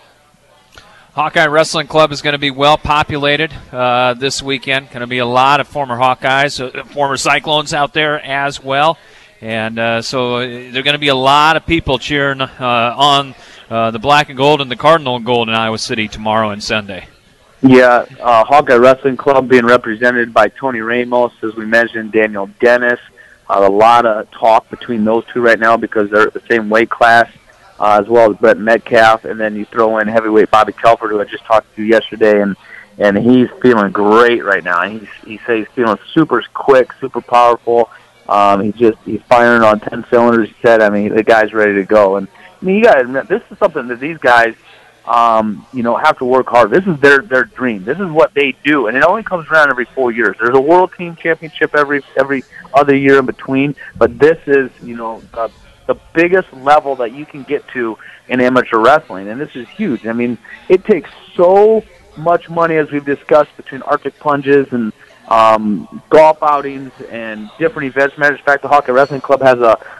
Hawkeye Wrestling Club is going to be well populated this weekend. Going to be a lot of former Hawkeyes, former Cyclones out there as well. And so there are going to be a lot of people cheering on the black and gold and the cardinal and gold in Iowa City tomorrow and Sunday. Yeah, Hawkeye Wrestling Club being represented by Tony Ramos, as we mentioned, Daniel Dennis. A lot of talk between those two right now because they're at the same weight class, as well as Brett Metcalf. And then you throw in heavyweight Bobby Telford, who I just talked to yesterday, and he's feeling great right now. He says he's feeling super quick, super powerful. He's firing on 10 cylinders. He said, I mean, the guy's ready to go. And I mean, you got to admit, this is something that these guys, have to work hard. This is their dream. This is what they do, and it only comes around every 4 years. There's a World Team Championship every other year in between, but this is, the biggest level that you can get to in amateur wrestling, and this is huge. I mean, it takes so much money, as we've discussed, between Arctic plunges and golf outings and different events. Matter of fact, the Hawkeye Wrestling Club has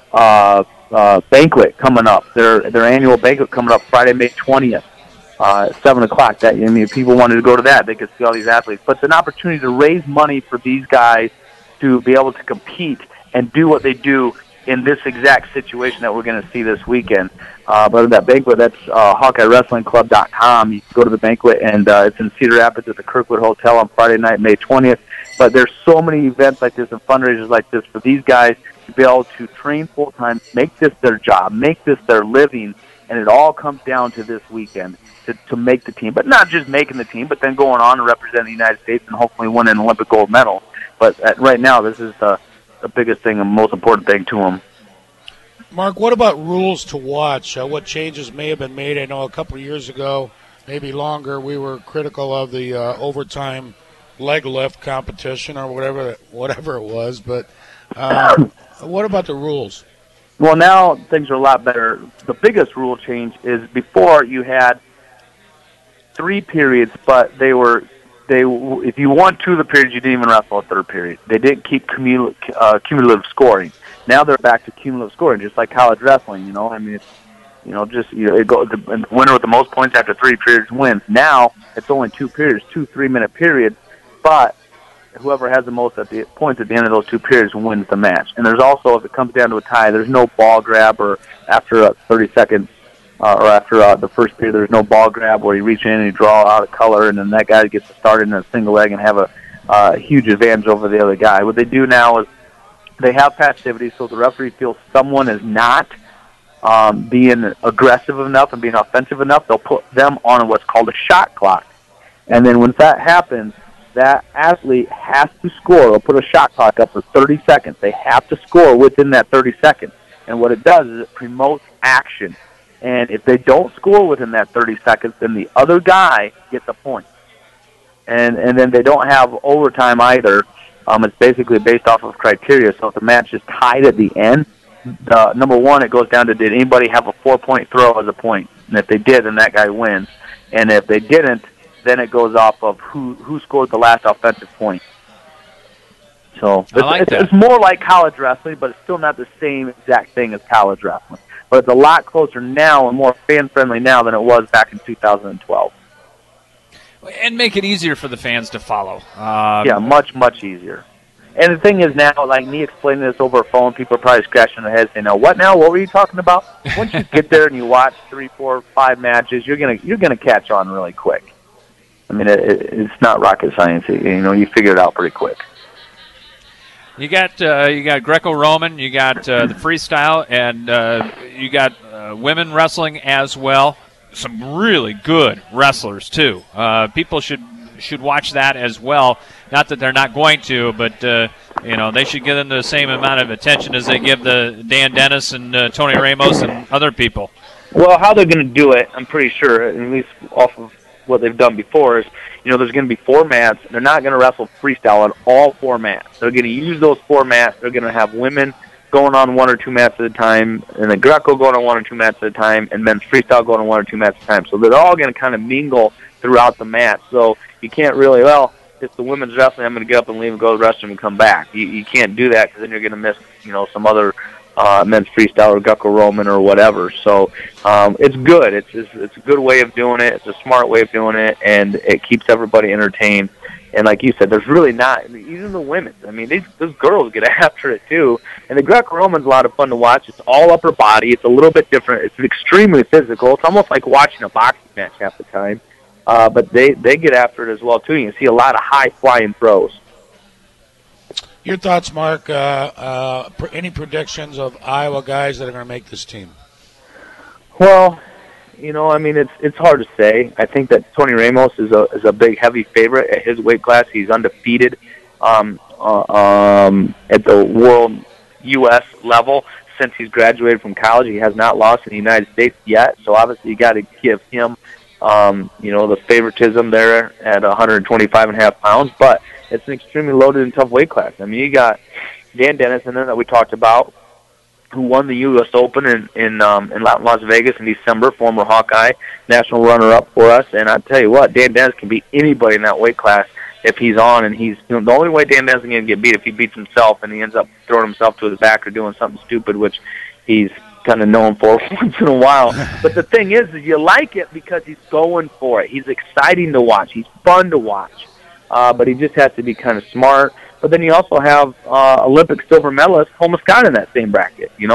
a banquet coming up. Their annual banquet coming up Friday, May 20th, at 7 o'clock. If people wanted to go to that, they could see all these athletes. But it's an opportunity to raise money for these guys to be able to compete and do what they do in this exact situation that we're going to see this weekend. But that banquet, that's HawkeyeWrestlingClub.com. You can go to the banquet, and it's in Cedar Rapids at the Kirkwood Hotel on Friday night, May 20th. But there's so many events like this and fundraisers like this for these guys to be able to train full-time, make this their job, make this their living, and it all comes down to this weekend to make the team. But not just making the team, but then going on and representing the United States and hopefully winning an Olympic gold medal. But right now, this is the biggest thing and most important thing to them. Mark, what about rules to watch? What changes may have been made? I know a couple of years ago, maybe longer, we were critical of the overtime leg lift competition or whatever it was. But what about the rules? Well, now things are a lot better. The biggest rule change is before you had 3 periods, but if you won 2 of the periods, you didn't even wrestle a third period. They didn't keep cumulative scoring. Now they're back to cumulative scoring, just like college wrestling. I mean, it's it goes the winner with the most points after 3 periods wins. Now it's only 2 periods, 2 3-minute periods, but whoever has the most points at the end of those 2 periods wins the match. And there's also, if it comes down to a tie, there's no ball grab or after 30 seconds. Or after the first period, there's no ball grab where you reach in and you draw out a color, and then that guy gets to start in a single leg and have a huge advantage over the other guy. What they do now is they have passivity, so the referee feels someone is not being aggressive enough and being offensive enough, they'll put them on what's called a shot clock. And then once that happens, that athlete has to score. They'll put a shot clock up for 30 seconds. They have to score within that 30 seconds. And what it does is it promotes action. And if they don't score within that 30 seconds, then the other guy gets a point. And then they don't have overtime either. It's basically based off of criteria. So if the match is tied at the end, number one, it goes down to did anybody have a 4-point throw as a point? And if they did, then that guy wins. And if they didn't, then it goes off of who scored the last offensive point. So it's more like college wrestling, but it's still not the same exact thing as college wrestling. But it's a lot closer now and more fan-friendly now than it was back in 2012. And make it easier for the fans to follow. Yeah, much, much easier. And the thing is now, like me explaining this over a phone, people are probably scratching their heads saying, "Now what now? What were you talking about?" Once you get there and you watch 3, 4, 5 matches, you're gonna catch on really quick. I mean, it's not rocket science. You figure it out pretty quick. You got Greco-Roman, you got the freestyle, and you got women wrestling as well. Some really good wrestlers too. People should watch that as well. Not that they're not going to, but they should give them the same amount of attention as they give the Dan Dennis and Tony Ramos and other people. Well, how they're going to do it, I'm pretty sure, at least off of what they've done before, is there's going to be 4 mats. They're not going to wrestle freestyle on all 4 mats. They're going to use those 4 mats. They're going to have women going on 1 or 2 mats at a time, and the Greco going on 1 or 2 mats at a time, and men's freestyle going on 1 or 2 mats at a time. So they're all going to kind of mingle throughout the mat. So you can't really, it's the women's wrestling, I'm going to get up and leave and go to the restroom and come back. You can't do that because then you're going to miss, some other men's freestyle or Greco-Roman or whatever. So it's good. It's a good way of doing it. It's a smart way of doing it, and it keeps everybody entertained. And like you said, there's really not, even the women. I mean, those girls get after it too. And the Greco-Roman's a lot of fun to watch. It's all upper body. It's a little bit different. It's extremely physical. It's almost like watching a boxing match half the time. But they get after it as well too. You can see a lot of high-flying throws. Your thoughts, Mark? Any predictions of Iowa guys that are going to make this team? Well, it's hard to say. I think that Tony Ramos is a big, heavy favorite at his weight class. He's undefeated at the world U.S. level since he's graduated from college. He has not lost in the United States yet, so obviously you got to give him, the favoritism there at 125.5 pounds. But it's an extremely loaded and tough weight class. I mean, you got Dan Dennis in there that we talked about, who won the U.S. Open in Las Vegas in December, former Hawkeye, national runner-up for us. And I tell you what, Dan Dennis can beat anybody in that weight class if he's on. And he's the only way Dan Dennis is going to get beat if he beats himself and he ends up throwing himself to his back or doing something stupid, which he's kind of known for once in a while. But the thing is you like it because he's going for it. He's exciting to watch. He's fun to watch. But he just has to be kind of smart. But then you also have Olympic silver medalist Holma Scott in that same bracket. He's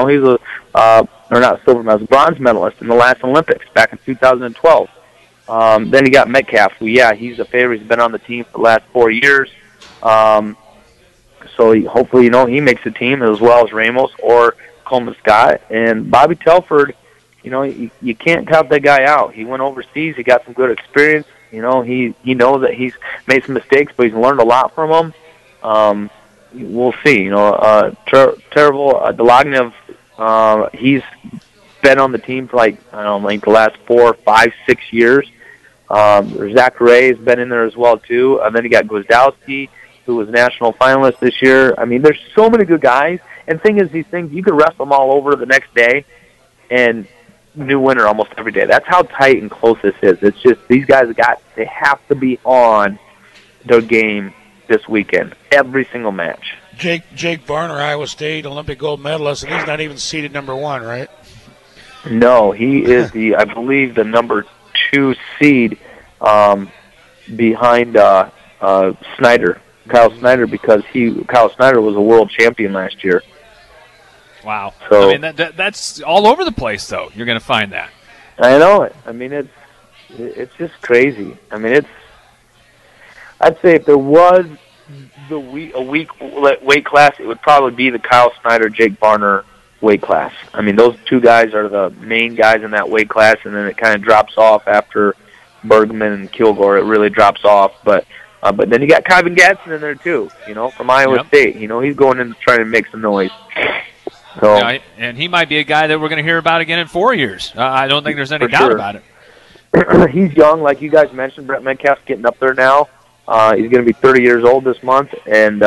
bronze medalist in the last Olympics back in 2012. Then you got Metcalf, who, he's a favorite. He's been on the team for the last 4 years. So hopefully, he makes the team as well as Ramos or Holma Scott. And Bobby Telford, you can't count that guy out. He went overseas. He got some good experience. He knows that he's made some mistakes, but he's learned a lot from them. We'll see. Terrible Delagnev, he's been on the team for the last 4, 5, 6 years. Zach Ray has been in there as well too. And then you got Gwiazdowski, who was national finalist this year. I mean, there's so many good guys. And the thing is, these things you could wrestle them all over the next day, and new winner almost every day. That's how tight and close this is. It's just these guys they have to be on their game this weekend, every single match. Jake Varner, Iowa State Olympic gold medalist, and he's not even seeded number 1, right? No, he is I believe the number 2 seed behind Snyder, Kyle Snyder, because Kyle Snyder was a world champion last year. Wow. So, I mean, that's all over the place, though. You're going to find that. I know it. I mean, it's just crazy. I mean, I'd say if there was a weak weight class, it would probably be the Kyle Snyder, Jake Varner weight class. I mean, those 2 guys are the main guys in that weight class, and then it kind of drops off after Bergman and Kilgore. It really drops off, but then you got Kyvan Gadsden in there too. From Iowa State. He's going in to try to make some noise. So, and he might be a guy that we're going to hear about again in 4 years. I don't think there's any doubt about it. He's young, like you guys mentioned. Brett Metcalf's getting up there now. He's going to be 30 years old this month, and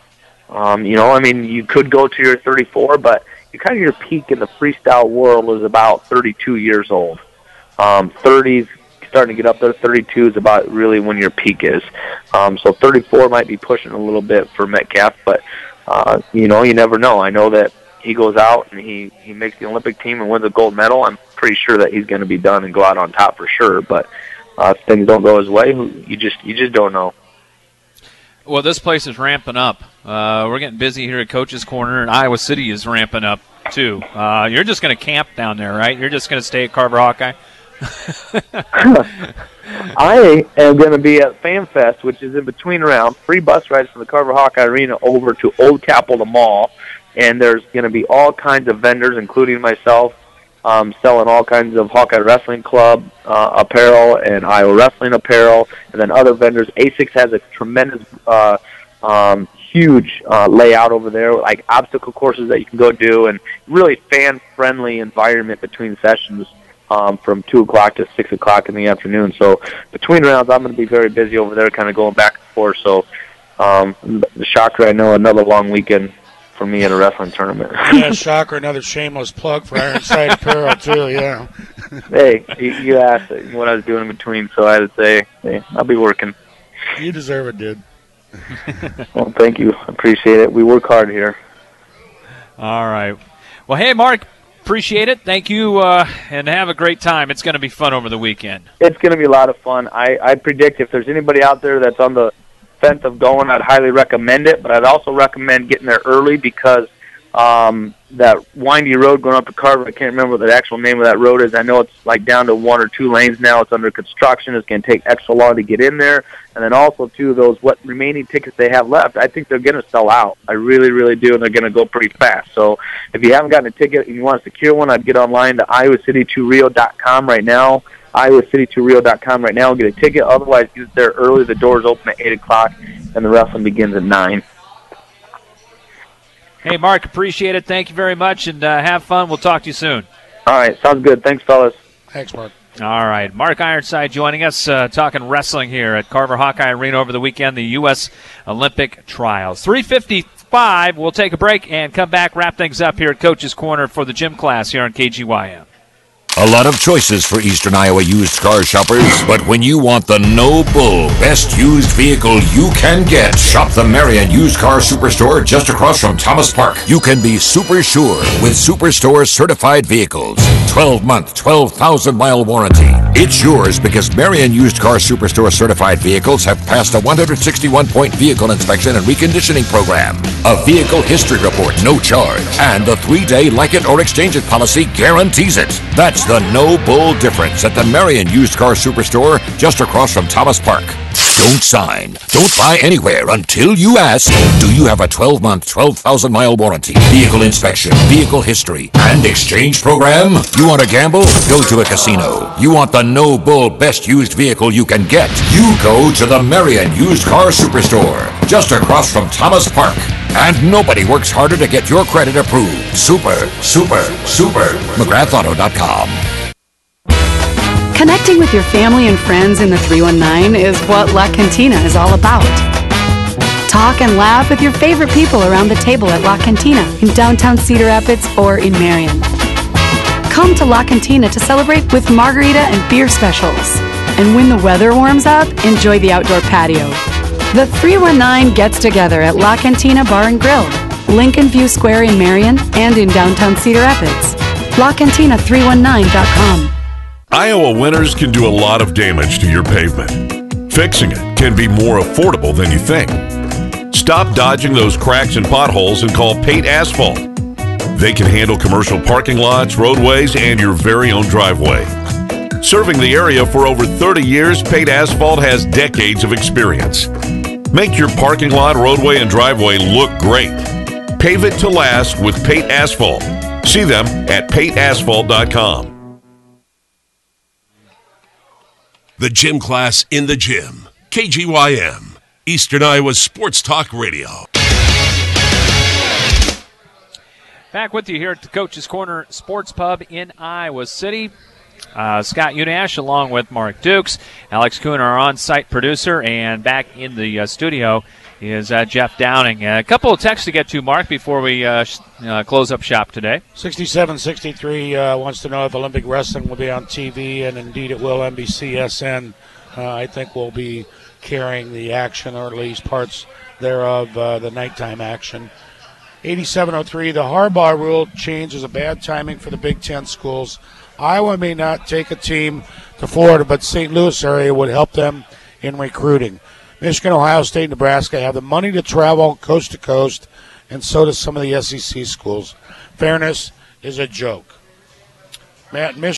you could go to your 34, but your peak in the freestyle world is about 32 years old. 30's starting to get up there. 32 is about really when your peak is. So 34 might be pushing a little bit for Metcalf, but you never know. I know that he goes out and he makes the Olympic team and wins a gold medal. I'm pretty sure that he's going to be done and go out on top for sure. But if things don't go his way, you just don't know. Well, this place is ramping up. We're getting busy here at Coach's Corner, and Iowa City is ramping up too. You're just going to camp down there, right? You're just going to stay at Carver Hawkeye? I am going to be at FanFest, which is in between rounds. Free bus rides from the Carver Hawkeye Arena over to Old Capitol Mall, and there's going to be all kinds of vendors, including myself, selling all kinds of Hawkeye Wrestling Club apparel and Iowa Wrestling apparel, and then other vendors. ASICS has a tremendous, huge layout over there, like obstacle courses that you can go do, and really fan-friendly environment between sessions from 2 o'clock to 6 o'clock in the afternoon. So between rounds, I'm going to be very busy over there, kind of going back and forth. So the Shocker, I know, another long weekend for me in a wrestling tournament. Yeah, Shocker, another shameless plug for Ironside Apparel, too, yeah. Hey, you asked what I was doing in between, so I had to say, hey, I'll be working. You deserve it, dude. Well, thank you. Appreciate it. We work hard here. All right. Well, hey, Mark, appreciate it. Thank you, and have a great time. It's going to be fun over the weekend. It's going to be a lot of fun. I predict if there's anybody out there that's on the fence of going, I'd highly recommend it, but I'd also recommend getting there early because that windy road going up to Carver, I can't remember what the actual name of that road is. I know it's like down to 1 or 2 lanes now. It's under construction. It's going to take extra long to get in there. And then also, too, those what remaining tickets they have left, I think they're going to sell out. I really, really do, and they're going to go pretty fast. So if you haven't gotten a ticket and you want to secure one, I'd get online to iowacity2rio.com right now. iowacity2rio.com right now and get a ticket. Otherwise, get there early. The doors open at 8 o'clock, and the wrestling begins at 9. Hey, Mark, appreciate it. Thank you very much, and have fun. We'll talk to you soon. All right, sounds good. Thanks, fellas. Thanks, Mark. All right, Mark Ironside joining us, talking wrestling here at Carver Hawkeye Arena over the weekend, the U.S. Olympic Trials. 3:55, we'll take a break and come back, wrap things up here at Coach's Corner for the gym class here on KGYM. A lot of choices for Eastern Iowa used car shoppers, but when you want the no-bull, best used vehicle you can get, shop the Marion Used Car Superstore just across from Thomas Park. You can be super sure with Superstore certified vehicles. 12-month, 12,000-mile warranty. It's yours because Marion Used Car Superstore certified vehicles have passed a 161-point vehicle inspection and reconditioning program, a vehicle history report, no charge, and the 3-day like it or exchange it policy guarantees it. That's the no-bull difference at the Marion Used Car Superstore just across from Thomas Park. Don't sign. Don't buy anywhere until you ask, do you have a 12-month, 12,000-mile warranty, vehicle inspection, vehicle history, and exchange program? You want to gamble? Go to a casino. You want the no-bull best used vehicle you can get? You go to the Marion Used Car Superstore just across from Thomas Park. And nobody works harder to get your credit approved. Super. McGrathAuto.com. Connecting with your family and friends in the 319 is what La Cantina is all about. Talk and laugh with your favorite people around the table at La Cantina in downtown Cedar Rapids or in Marion. Come to La Cantina to celebrate with margarita and beer specials. And when the weather warms up, enjoy the outdoor patio. The 319 gets together at La Cantina Bar and Grill, Lincoln View Square in Marion and in downtown Cedar Rapids. LaCantina319.com. Iowa winters can do a lot of damage to your pavement. Fixing it can be more affordable than you think. Stop dodging those cracks and potholes and call Pate Asphalt. They can handle commercial parking lots, roadways, and your very own driveway. Serving the area for over 30 years, Pate Asphalt has decades of experience. Make your parking lot, roadway, and driveway look great. Pave it to last with Pate Asphalt. See them at pateasphalt.com. The gym class in the gym. KGYM, Eastern Iowa Sports Talk Radio. Back with you here at the Coach's Corner Sports Pub in Iowa City. Scott Unash along with Mark Dukes. Alex Kuhn, our on-site producer, and back in the studio is Jeff Downing. A couple of texts to get to, Mark, before we close up shop today. 6763 wants to know if Olympic Wrestling will be on TV, and indeed it will. NBCSN, I think, will be carrying the action, or at least parts thereof, the nighttime action. 8703, the Harbaugh rule change is a bad timing for the Big Ten schools. Iowa may not take a team to Florida, but St. Louis area would help them in recruiting. Michigan, Ohio State, Nebraska have the money to travel coast to coast, and so do some of the SEC schools. Fairness is a joke. Matt, Michigan.